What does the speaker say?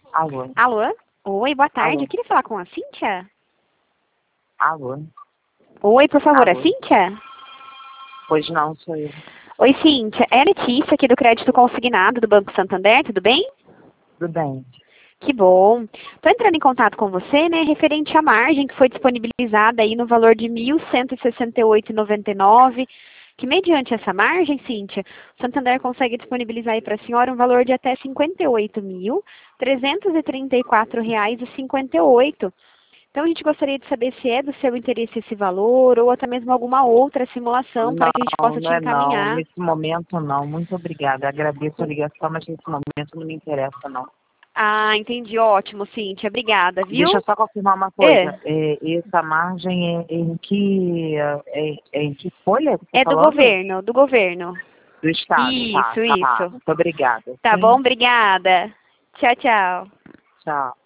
Alô? Alô? Oi, boa tarde. Alô? Eu queria falar com a Cíntia? Alô? Oi, por favor, a Alô? Cíntia? Pois não, sou eu. Oi, Cíntia. É a Letícia aqui do Crédito Consignado do Banco Santander, tudo bem? Tudo bem. Que bom. Estou entrando em contato com você, né, referente à margem que foi disponibilizada aí no valor de R$ 1.168,99, que mediante essa margem, Cíntia, o Santander consegue disponibilizar aí para a senhora um valor de até R$ 58.334,58. Então, a gente gostaria de saber se é do seu interesse esse valor ou até mesmo alguma outra simulação para que a gente Não, possa não te é não. encaminhar. Nesse momento não. Muito obrigada. Agradeço a ligação, mas nesse momento não me interessa, não. Ah, entendi. Ótimo, Cíntia. Obrigada, Deixa viu? eu só confirmar uma É, coisa. Essa margem é em que folha que você é do falando? governo, do governo. Do Estado. Tá, Isso, tá. isso. Muito obrigada. Tá bom? Sim, Obrigada. Tchau, tchau. tchau.